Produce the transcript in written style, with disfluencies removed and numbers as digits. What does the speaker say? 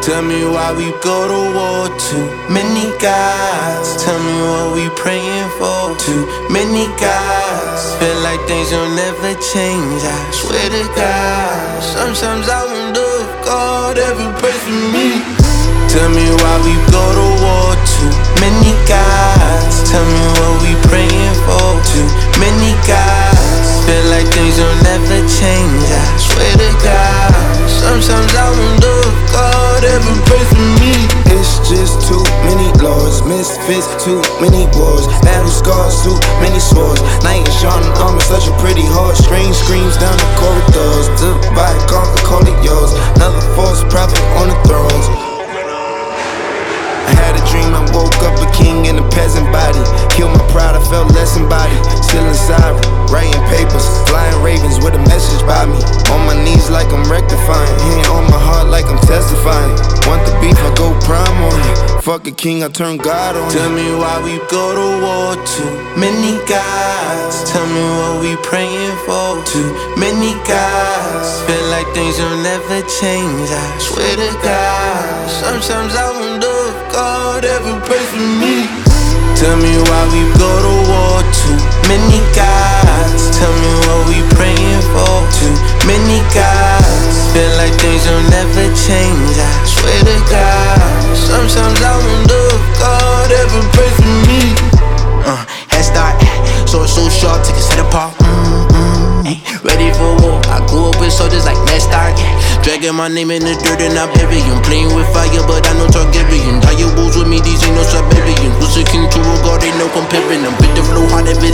Tell me why we go to war, too many gods. Tell me what we praying for, too many gods. Feel like things will never change, I swear to God. Sometimes I wonder if God ever prays for me. Tell me why we go to war, too many gods. Tell me what we praying for, too many gods. Feel like things will never change, I swear to God. Sometimes I wonder if God ever prays for me. It's just too many laws, misfits, too many wars, battle scars, too many swords. Knight in shining armor, such a pretty horse. Strange screams down the corridors. Divide, conquer, call it yours. Another false prophet on the thrones. I had a dream, I woke up a king in a peasant body. Killed my pride, I felt less embodied. Still inside, writing papers, flying ravens with a message by me. On my knees like I'm rectifying, hand on my heart like I'm testifying. Want the beef, I go prime on you. Fuck a king, I turn God on you. Tell me why we go to war, too many gods. Tell me what we praying for, too many gods. Feel like things will never change, I swear to God. Sometimes I wonder if God ever prays for me. Tell me why we go to war, too many gods. Tell me what we praying for, too many gods. Feel like things will never change, I swear to God. Sometimes I wonder if God ever prays for me. Head start, sword so sharp, take his head apart. Ready for war, I grew up with soldiers like Ned Stark. Dragging my name in the dirt and I bury him. Playing with fire, but I know Targaryen. Dire wolves with me, these ain't no Siberian. Was a king to a god, ain't no comparing them. Bit the flow hard, every